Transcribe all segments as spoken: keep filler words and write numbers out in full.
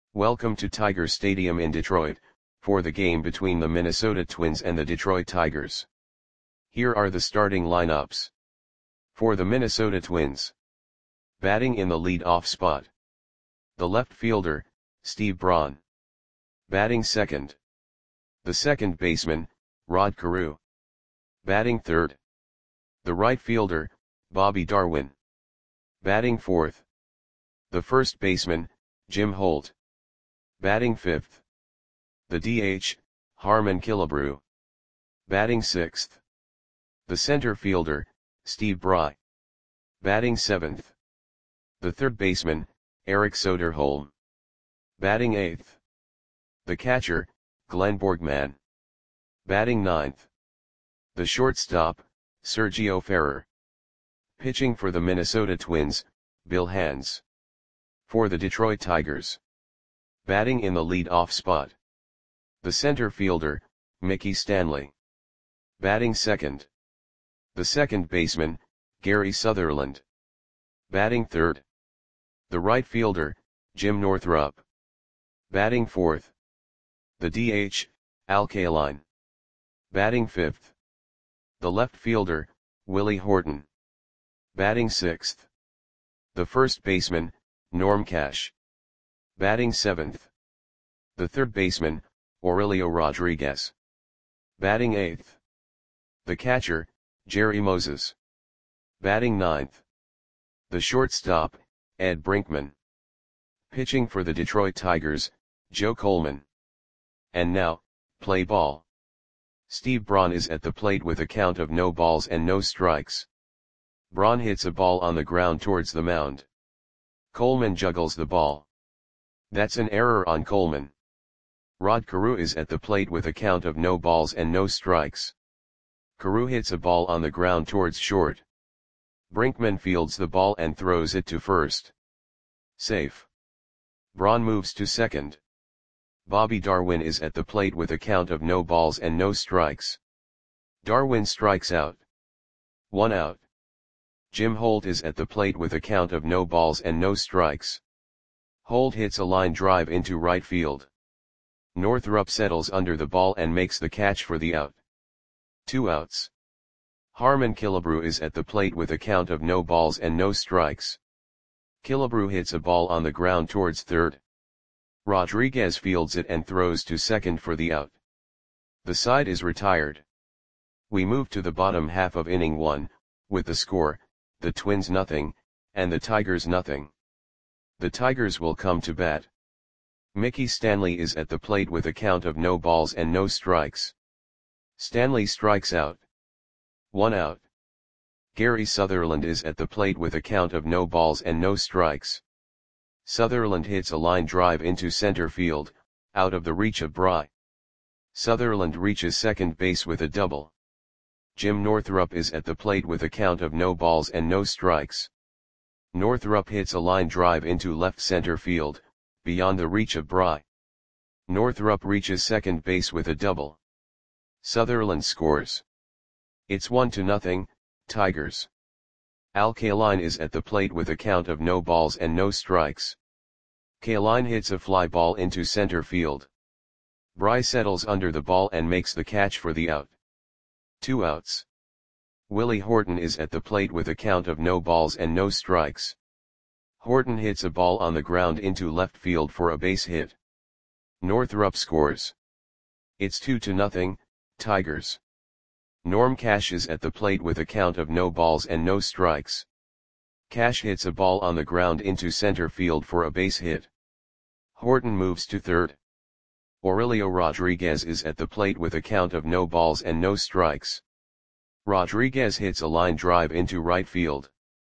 Welcome to Tiger Stadium in Detroit, for the game between the Minnesota Twins and the Detroit Tigers. Here are the starting lineups. For the Minnesota Twins. Batting in the lead-off spot. The left fielder, Steve Braun. Batting second. The second baseman, Rod Carew. Batting third. The right fielder, Bobby Darwin. Batting fourth. The first baseman, Jim Holt. Batting fifth. The D H, Harmon Killebrew. Batting sixth. The center fielder, Steve Bry. Batting seventh. The third baseman, Eric Soderholm. Batting eighth. The catcher, Glenn Borgman. Batting ninth. The shortstop, Sergio Ferrer. Pitching for the Minnesota Twins, Bill Hands. For the Detroit Tigers. Batting in the lead-off spot. The center fielder, Mickey Stanley. Batting second. The second baseman, Gary Sutherland. Batting third. The right fielder, Jim Northrup. Batting fourth. The D H, Al Kaline. Batting fifth. The left fielder, Willie Horton. Batting sixth. The first baseman, Norm Cash. Batting seventh. The third baseman, Aurelio Rodriguez. Batting eighth. The catcher, Jerry Moses. Batting ninth. The shortstop, Ed Brinkman. Pitching for the Detroit Tigers, Joe Coleman. And now, play ball. Steve Braun is at the plate with a count of no balls and no strikes. Braun hits a ball on the ground towards the mound. Coleman juggles the ball. That's an error on Coleman. Rod Carew is at the plate with a count of no balls and no strikes. Carew hits a ball on the ground towards short. Brinkman fields the ball and throws it to first. Safe. Braun moves to second. Bobby Darwin is at the plate with a count of no balls and no strikes. Darwin strikes out. One out. Jim Holt is at the plate with a count of no balls and no strikes. Holt hits a line drive into right field. Northrup settles under the ball and makes the catch for the out. Two outs. Harmon Killebrew is at the plate with a count of no balls and no strikes. Killebrew hits a ball on the ground towards third. Rodriguez fields it and throws to second for the out. The side is retired. We move to the bottom half of inning one, with the score, the Twins nothing, and the Tigers nothing. The Tigers will come to bat. Mickey Stanley is at the plate with a count of no balls and no strikes. Stanley strikes out. One out. Gary Sutherland is at the plate with a count of no balls and no strikes. Sutherland hits a line drive into center field, out of the reach of Bry. Sutherland reaches second base with a double. Jim Northrup is at the plate with a count of no balls and no strikes. Northrup hits a line drive into left center field, beyond the reach of Bry. Northrup reaches second base with a double. Sutherland scores. It's one to nothing, Tigers. Al Kaline is at the plate with a count of no balls and no strikes. Kaline hits a fly ball into center field. Bry settles under the ball and makes the catch for the out. Two outs. Willie Horton is at the plate with a count of no balls and no strikes. Horton hits a ball on the ground into left field for a base hit. Northrup scores. It's two to nothing, Tigers. Norm Cash is at the plate with a count of no balls and no strikes. Cash hits a ball on the ground into center field for a base hit. Horton moves to third. Aurelio Rodriguez is at the plate with a count of no balls and no strikes. Rodriguez hits a line drive into right field.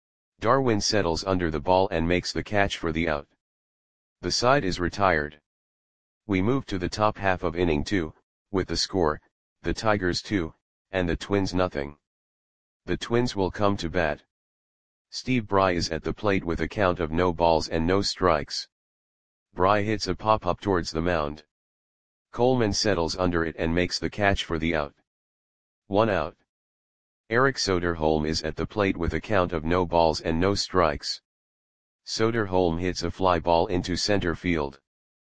Darwin settles under the ball and makes the catch for the out. The side is retired. We move to the top half of inning two, with the score, the Tigers two, and the Twins nothing. The Twins will come to bat. Steve Bry is at the plate with a count of no balls and no strikes. Bry hits a pop-up towards the mound. Coleman settles under it and makes the catch for the out. One out. Eric Soderholm is at the plate with a count of no balls and no strikes. Soderholm hits a fly ball into center field.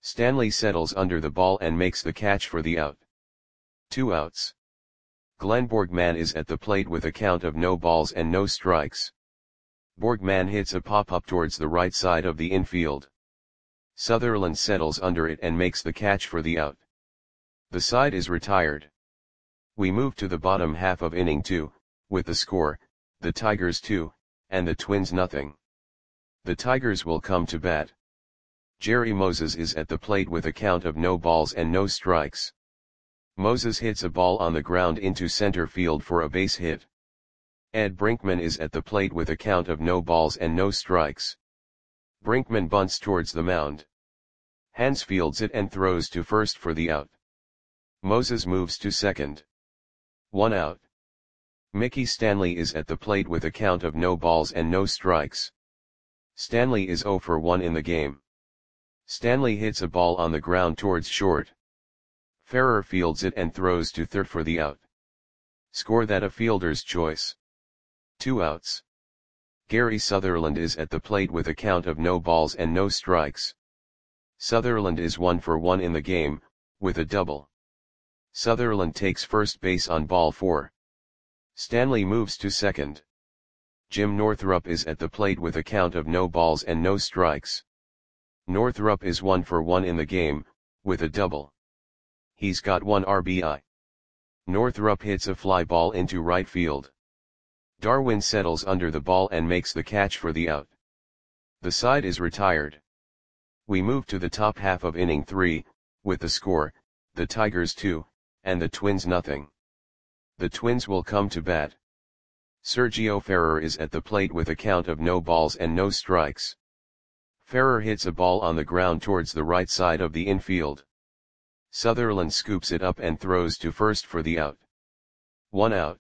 Stanley settles under the ball and makes the catch for the out. Two outs. Glenn Borgman is at the plate with a count of no balls and no strikes. Borgman hits a pop-up towards the right side of the infield. Sutherland settles under it and makes the catch for the out. The side is retired. We move to the bottom half of inning two, with the score, the Tigers two, and the Twins nothing. The Tigers will come to bat. Jerry Moses is at the plate with a count of no balls and no strikes. Moses hits a ball on the ground into center field for a base hit. Ed Brinkman is at the plate with a count of no balls and no strikes. Brinkman bunts towards the mound. Hans fields it and throws to first for the out. Moses moves to second. One out. Mickey Stanley is at the plate with a count of no balls and no strikes. Stanley is oh for one in the game. Stanley hits a ball on the ground towards short. Ferrer fields it and throws to third for the out. Score that a fielder's choice. Two outs. Gary Sutherland is at the plate with a count of no balls and no strikes. Sutherland is one for one in the game, with a double. Sutherland takes first base on ball four. Stanley moves to second. Jim Northrup is at the plate with a count of no balls and no strikes. Northrup is one for one in the game, with a double. He's got one R B I. Northrup hits a fly ball into right field. Darwin settles under the ball and makes the catch for the out. The side is retired. We move to the top half of inning three, with the score, the Tigers two, and the Twins nothing. The Twins will come to bat. Sergio Ferrer is at the plate with a count of no balls and no strikes. Ferrer hits a ball on the ground towards the right side of the infield. Sutherland scoops it up and throws to first for the out. One out.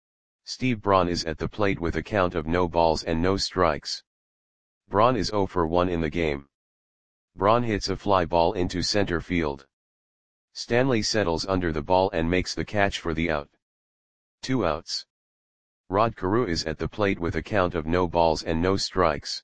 Steve Braun is at the plate with a count of no balls and no strikes. Braun is oh for one in the game. Braun hits a fly ball into center field. Stanley settles under the ball and makes the catch for the out. Two outs. Rod Carew is at the plate with a count of no balls and no strikes.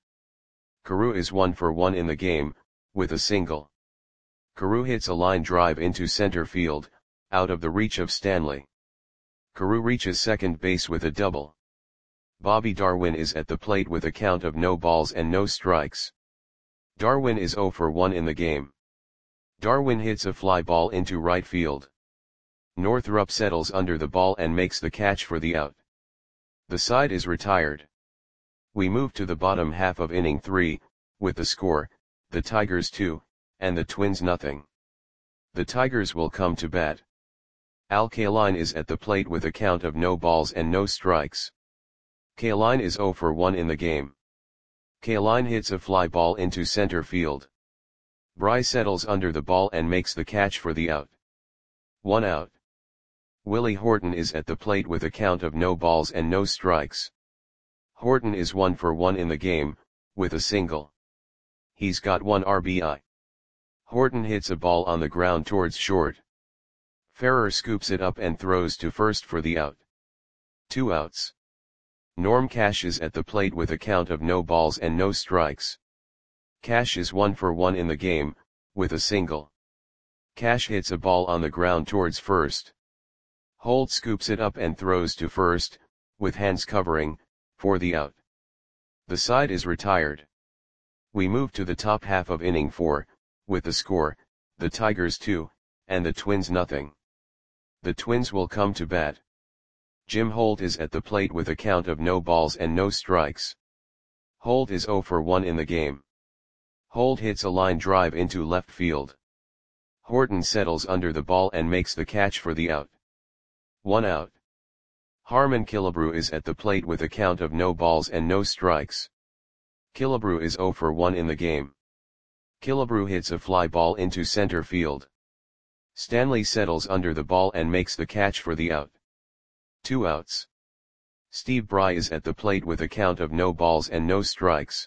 Carew is one for one in the game, with a single. Carew hits a line drive into center field, out of the reach of Stanley. Carew reaches second base with a double. Bobby Darwin is at the plate with a count of no balls and no strikes. Darwin is oh for one in the game. Darwin hits a fly ball into right field. Northrup settles under the ball and makes the catch for the out. The side is retired. We move to the bottom half of inning three, with the score, the Tigers two, and the Twins nothing. The Tigers will come to bat. Al Kaline is at the plate with a count of no balls and no strikes. Kaline is oh for one in the game. Kaline hits a fly ball into center field. Bry settles under the ball and makes the catch for the out. One out. Willie Horton is at the plate with a count of no balls and no strikes. Horton is one for one in the game, with a single. He's got one R B I. Horton hits a ball on the ground towards short. Ferrer scoops it up and throws to first for the out. Two outs. Norm Cash is at the plate with a count of no balls and no strikes. Cash is one for one in the game, with a single. Cash hits a ball on the ground towards first. Holt scoops it up and throws to first, with hands covering, for the out. The side is retired. We move to the top half of inning four, with the score, the Tigers two, and the Twins nothing. The Twins will come to bat. Jim Holt is at the plate with a count of no balls and no strikes. Holt is oh for one in the game. Holt hits a line drive into left field. Horton settles under the ball and makes the catch for the out. One out. Harmon Killebrew is at the plate with a count of no balls and no strikes. Killebrew is oh for one in the game. Killebrew hits a fly ball into center field. Stanley settles under the ball and makes the catch for the out. Two outs. Steve Bry is at the plate with a count of no balls and no strikes.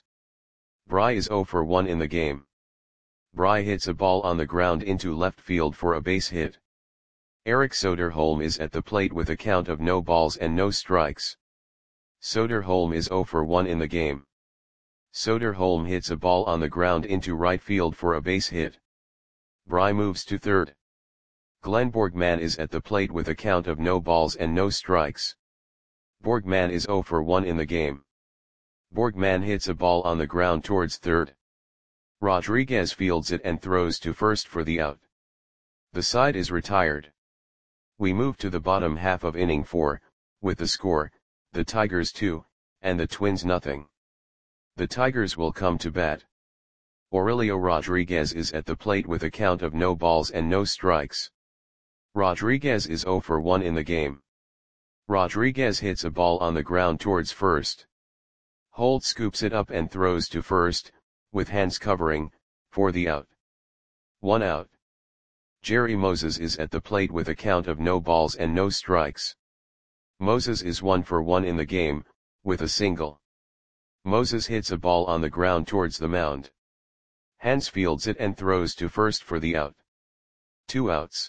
Bry is oh for one in the game. Bry hits a ball on the ground into left field for a base hit. Eric Soderholm is at the plate with a count of no balls and no strikes. Soderholm is oh for one in the game. Soderholm hits a ball on the ground into right field for a base hit. Bry moves to third. Glenn Borgman is at the plate with a count of no balls and no strikes. Borgman is zero for one in the game. Borgman hits a ball on the ground towards third. Rodriguez fields it and throws to first for the out. The side is retired. We move to the bottom half of inning four, with the score, the Tigers two, and the Twins nothing. The Tigers will come to bat. Aurelio Rodriguez is at the plate with a count of no balls and no strikes. Rodriguez is zero for one in the game. Rodriguez hits a ball on the ground towards first. Holt scoops it up and throws to first, with hands covering, for the out. One out. Jerry Moses is at the plate with a count of no balls and no strikes. Moses is one for one in the game, with a single. Moses hits a ball on the ground towards the mound. Hans fields it and throws to first for the out. Two outs.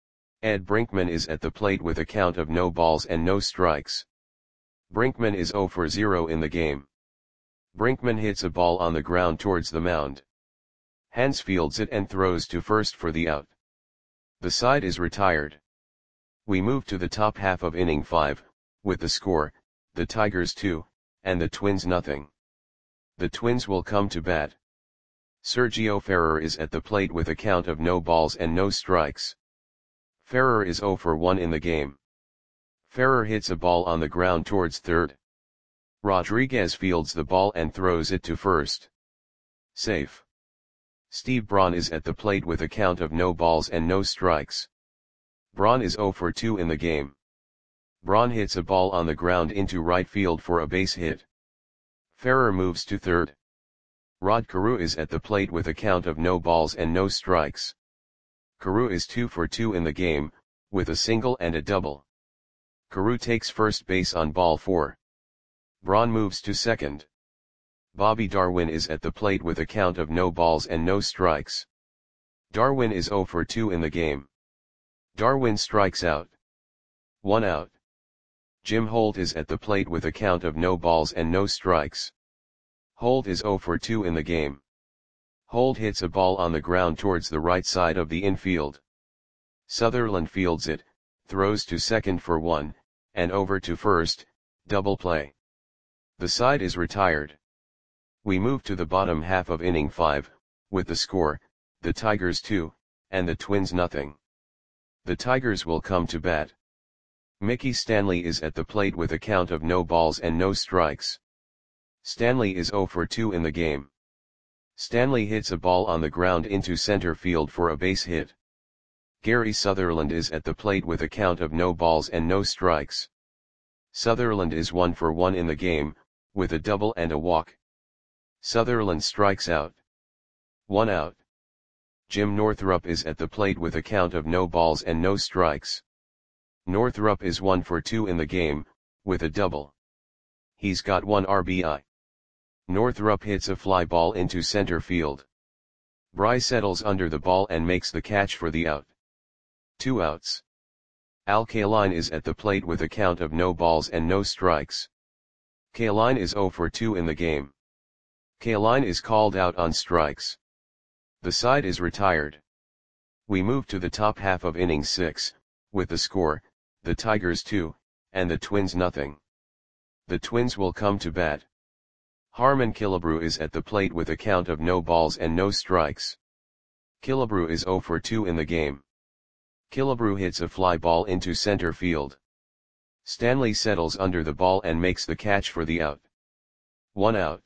Ed Brinkman is at the plate with a count of no balls and no strikes. Brinkman is zero for zero in the game. Brinkman hits a ball on the ground towards the mound. Hans fields it and throws to first for the out. The side is retired. We move to the top half of inning five, with the score, the Tigers two, and the Twins nothing. The Twins will come to bat. Sergio Ferrer is at the plate with a count of no balls and no strikes. Ferrer is zero for one in the game. Ferrer hits a ball on the ground towards third. Rodriguez fields the ball and throws it to first. Safe. Steve Braun is at the plate with a count of no balls and no strikes. Braun is zero for two in the game. Braun hits a ball on the ground into right field for a base hit. Ferrer moves to third. Rod Carew is at the plate with a count of no balls and no strikes. Carew is two for two in the game, with a single and a double. Carew takes first base on ball four. Braun moves to second. Bobby Darwin is at the plate with a count of no balls and no strikes. Darwin is zero for two in the game. Darwin strikes out. One out. Jim Holt is at the plate with a count of no balls and no strikes. Holt is zero for two in the game. Holt hits a ball on the ground towards the right side of the infield. Sutherland fields it, throws to second for one, and over to first, double play. The side is retired. We move to the bottom half of inning five, with the score, the Tigers two, and the Twins nothing. The Tigers will come to bat. Mickey Stanley is at the plate with a count of no balls and no strikes. Stanley is zero for two in the game. Stanley hits a ball on the ground into center field for a base hit. Gary Sutherland is at the plate with a count of no balls and no strikes. Sutherland is one for one in the game, with a double and a walk. Sutherland strikes out. One out. Jim Northrup is at the plate with a count of no balls and no strikes. Northrup is one for two in the game, with a double. He's got one R B I. Northrup hits a fly ball into center field. Bry settles under the ball and makes the catch for the out. Two outs. Al Kaline is at the plate with a count of no balls and no strikes. Kaline is zero for two in the game. Kaline is called out on strikes. The side is retired. We move to the top half of inning six, with the score, the Tigers two, and the Twins nothing. The Twins will come to bat. Harmon Killebrew is at the plate with a count of no balls and no strikes. Killebrew is zero for two in the game. Killebrew hits a fly ball into center field. Stanley settles under the ball and makes the catch for the out. One out.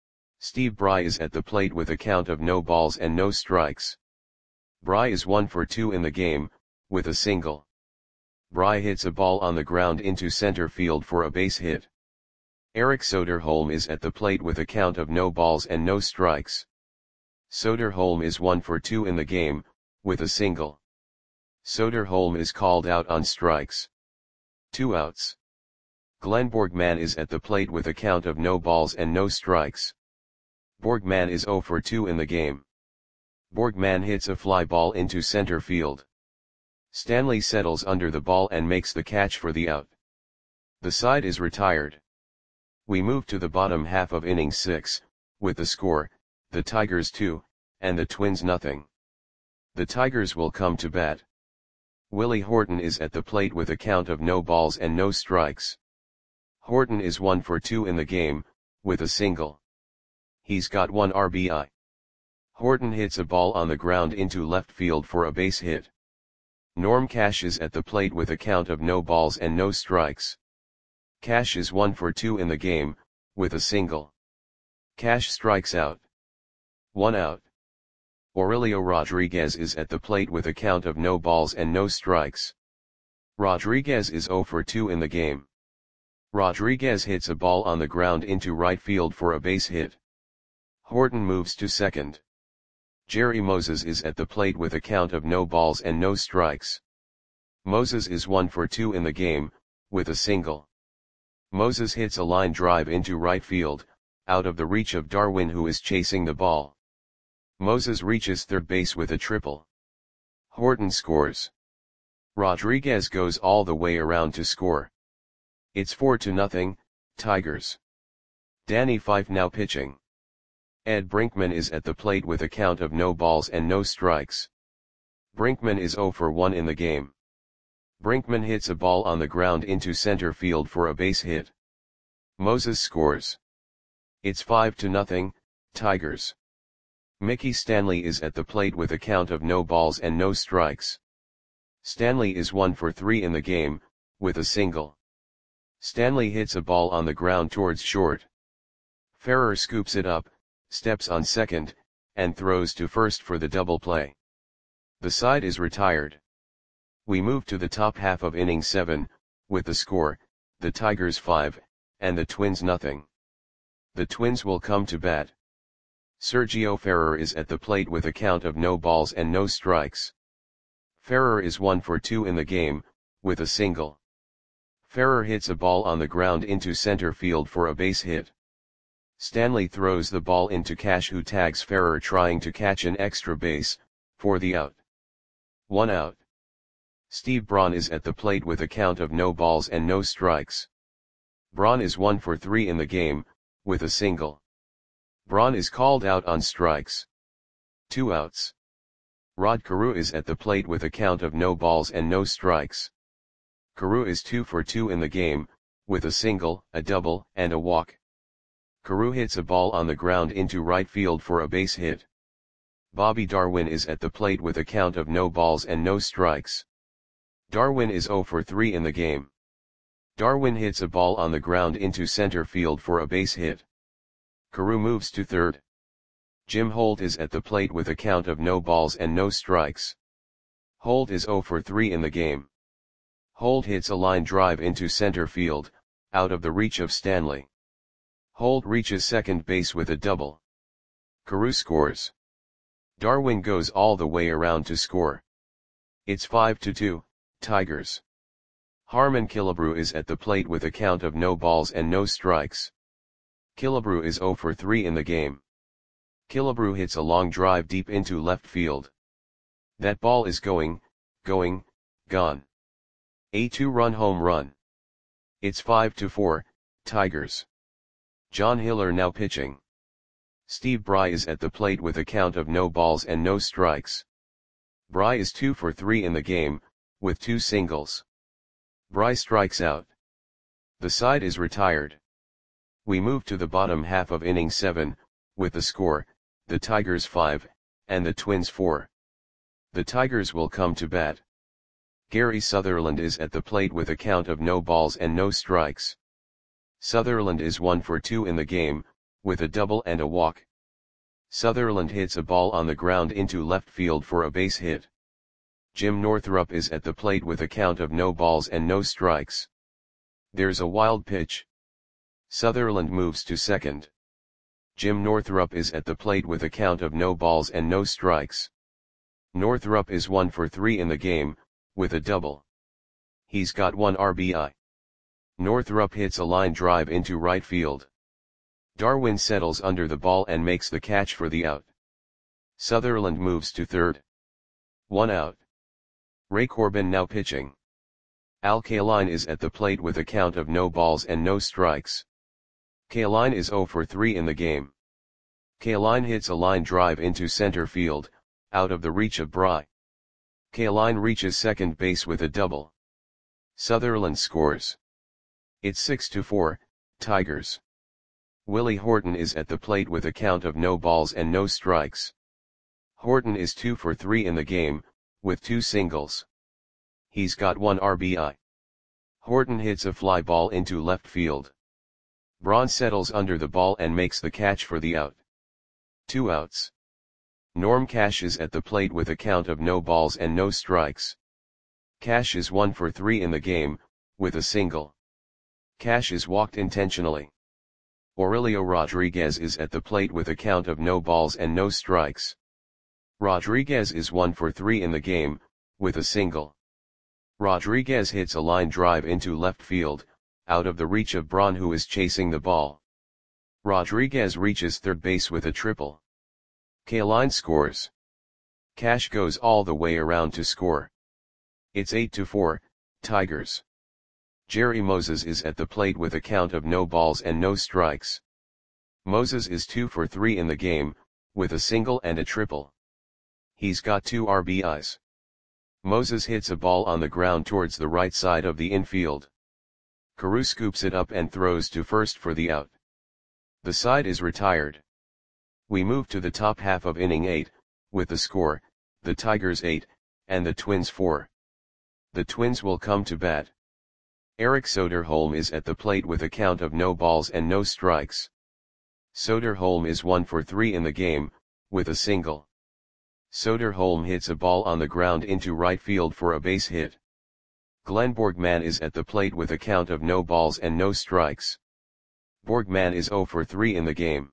Steve Bry is at the plate with a count of no balls and no strikes. Bry is one for two in the game, with a single. Bry hits a ball on the ground into center field for a base hit. Eric Soderholm is at the plate with a count of no balls and no strikes. Soderholm is one for two in the game, with a single. Soderholm is called out on strikes. Two outs. Glenn Borgman is at the plate with a count of no balls and no strikes. Borgman is zero for two in the game. Borgman hits a fly ball into center field. Stanley settles under the ball and makes the catch for the out. The side is retired. We move to the bottom half of inning six, with the score, the Tigers two, and the Twins nothing. The Tigers will come to bat. Willie Horton is at the plate with a count of no balls and no strikes. Horton is one for two in the game, with a single. He's got one R B I. Horton hits a ball on the ground into left field for a base hit. Norm Cash is at the plate with a count of no balls and no strikes. Cash is one for two in the game, with a single. Cash strikes out. One out. Aurelio Rodriguez is at the plate with a count of no balls and no strikes. Rodriguez is zero for two in the game. Rodriguez hits a ball on the ground into right field for a base hit. Horton moves to second. Jerry Moses is at the plate with a count of no balls and no strikes. Moses is one for two in the game, with a single. Moses hits a line drive into right field, out of the reach of Darwin, who is chasing the ball. Moses reaches third base with a triple. Horton scores. Rodriguez goes all the way around to score. It's four to nothing, Tigers. Danny Fife now pitching. Ed Brinkman is at the plate with a count of no balls and no strikes. Brinkman is zero for one in the game. Brinkman hits a ball on the ground into center field for a base hit. Moses scores. It's five to nothing, Tigers. Mickey Stanley is at the plate with a count of no balls and no strikes. Stanley is one for three in the game, with a single. Stanley hits a ball on the ground towards short. Ferrer scoops it up, steps on second, and throws to first for the double play. The side is retired. We move to the top half of inning seven, with the score, the Tigers five, and the Twins nothing. The Twins will come to bat. Sergio Ferrer is at the plate with a count of no balls and no strikes. Ferrer is one for two in the game, with a single. Ferrer hits a ball on the ground into center field for a base hit. Stanley throws the ball into Cash, who tags Ferrer trying to catch an extra base, for the out. One out. Steve Braun is at the plate with a count of no balls and no strikes. Braun is one for three in the game, with a single. Braun is called out on strikes. Two outs. Rod Carew is at the plate with a count of no balls and no strikes. Carew is two for two in the game, with a single, a double, and a walk. Carew hits a ball on the ground into right field for a base hit. Bobby Darwin is at the plate with a count of no balls and no strikes. Darwin is zero for three in the game. Darwin hits a ball on the ground into center field for a base hit. Carew moves to third. Jim Holt is at the plate with a count of no balls and no strikes. Holt is zero for three in the game. Holt hits a line drive into center field, out of the reach of Stanley. Holt reaches second base with a double. Carew scores. Darwin goes all the way around to score. It's five to two, Tigers. Harmon Killebrew is at the plate with a count of no balls and no strikes. Killebrew is zero for three in the game. Killebrew hits a long drive deep into left field. That ball is going, going, gone. A two-run home run. It's five to four, Tigers. John Hiller now pitching. Steve Bry is at the plate with a count of no balls and no strikes. Bry is two for three in the game, with two singles. Bry strikes out. The side is retired. We move to the bottom half of inning seven, with the score, the Tigers five, and the Twins four. The Tigers will come to bat. Gary Sutherland is at the plate with a count of no balls and no strikes. Sutherland is one for two in the game, with a double and a walk. Sutherland hits a ball on the ground into left field for a base hit. Jim Northrup is at the plate with a count of no balls and no strikes. There's a wild pitch. Sutherland moves to second. Jim Northrup is at the plate with a count of no balls and no strikes. Northrup is one for three in the game, with a double. He's got one R B I. Northrup hits a line drive into right field. Darwin settles under the ball and makes the catch for the out. Sutherland moves to third. One out. Ray Corbin now pitching. Al Kaline is at the plate with a count of no balls and no strikes. Kaline is zero for three in the game. Kaline hits a line drive into center field, out of the reach of Bry. Kaline reaches second base with a double. Sutherland scores. It's six to four, Tigers. Willie Horton is at the plate with a count of no balls and no strikes. Horton is two for three in the game, with two singles. He's got one R B I. Horton hits a fly ball into left field. Braun settles under the ball and makes the catch for the out. Two outs. Norm Cash is at the plate with a count of no balls and no strikes. Cash is one for three in the game, with a single. Cash is walked intentionally. Aurelio Rodriguez is at the plate with a count of no balls and no strikes. Rodriguez is one for three in the game, with a single. Rodriguez hits a line drive into left field, out of the reach of Braun, who is chasing the ball. Rodriguez reaches third base with a triple. Kaline scores. Cash goes all the way around to score. It's eight to four, Tigers. Jerry Moses is at the plate with a count of no balls and no strikes. Moses is two for three in the game, with a single and a triple. He's got two R B Is. Moses hits a ball on the ground towards the right side of the infield. Carew scoops it up and throws to first for the out. The side is retired. We move to the top half of inning eight, with the score, the Tigers eight, and the Twins four. The Twins will come to bat. Eric Soderholm is at the plate with a count of no balls and no strikes. Soderholm is one for three in the game, with a single. Soderholm hits a ball on the ground into right field for a base hit. Glenn Borgman is at the plate with a count of no balls and no strikes. Borgman is zero for three in the game.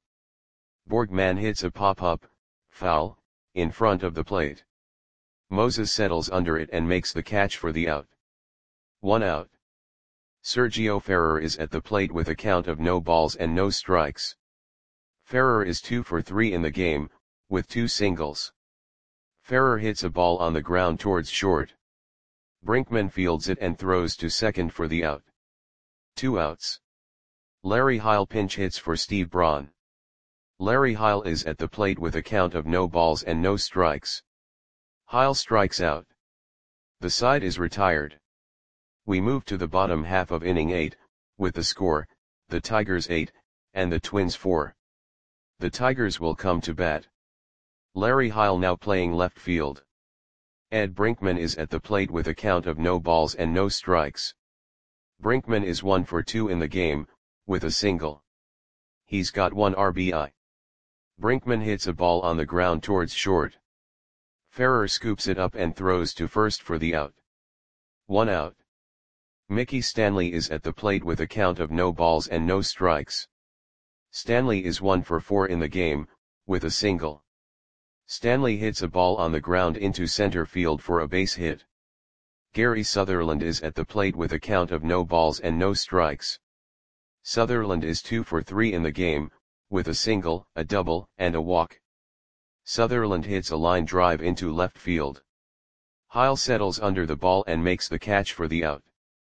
Borgman hits a pop-up, foul, in front of the plate. Moses settles under it and makes the catch for the out. One out. Sergio Ferrer is at the plate with a count of no balls and no strikes. Ferrer is two for three in the game, with two singles. Ferrer hits a ball on the ground towards short. Brinkman fields it and throws to second for the out. Two outs. Larry Heil pinch hits for Steve Braun. Larry Heil is at the plate with a count of no balls and no strikes. Heil strikes out. The side is retired. We move to the bottom half of inning eight, with the score, the Tigers eight, and the Twins four. The Tigers will come to bat. Larry Heil now playing left field. Ed Brinkman is at the plate with a count of no balls and no strikes. Brinkman is one for two in the game, with a single. He's got one R B I. Brinkman hits a ball on the ground towards short. Ferrer scoops it up and throws to first for the out. One out. Mickey Stanley is at the plate with a count of no balls and no strikes. Stanley is one for four in the game, with a single. Stanley hits a ball on the ground into center field for a base hit. Gary Sutherland is at the plate with a count of no balls and no strikes. Sutherland is two for three in the game, with a single, a double, and a walk. Sutherland hits a line drive into left field. Heil settles under the ball and makes the catch for the out.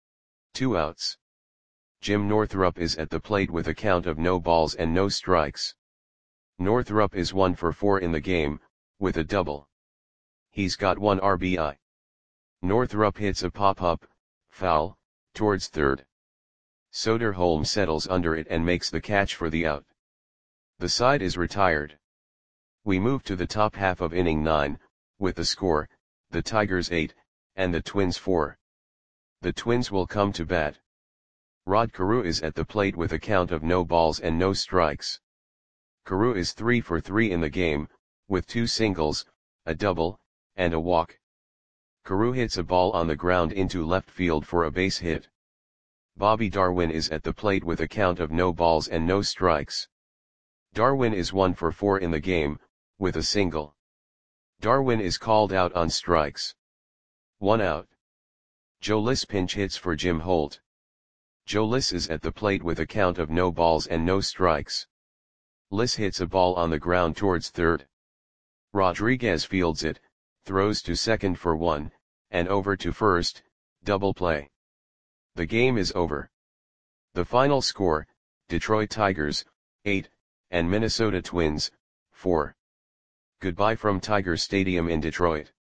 Two outs. Jim Northrup is at the plate with a count of no balls and no strikes. Northrup is one for four in the game, with a double. He's got one R B I. Northrup hits a pop-up, foul, towards third. Soderholm settles under it and makes the catch for the out. The side is retired. We move to the top half of inning nine, with the score, the Tigers eight, and the Twins four. The Twins will come to bat. Rod Carew is at the plate with a count of no balls and no strikes. Carew is three for three in the game, with two singles, a double, and a walk. Carew hits a ball on the ground into left field for a base hit. Bobby Darwin is at the plate with a count of no balls and no strikes. Darwin is one for four in the game, with a single. Darwin is called out on strikes. One out. Joe Liss pinch hits for Jim Holt. Joe Liss is at the plate with a count of no balls and no strikes. Liss hits a ball on the ground towards third. Rodriguez fields it, throws to second for one, and over to first, double play. The game is over. The final score, Detroit Tigers, eight, and Minnesota Twins, four. Goodbye from Tiger Stadium in Detroit.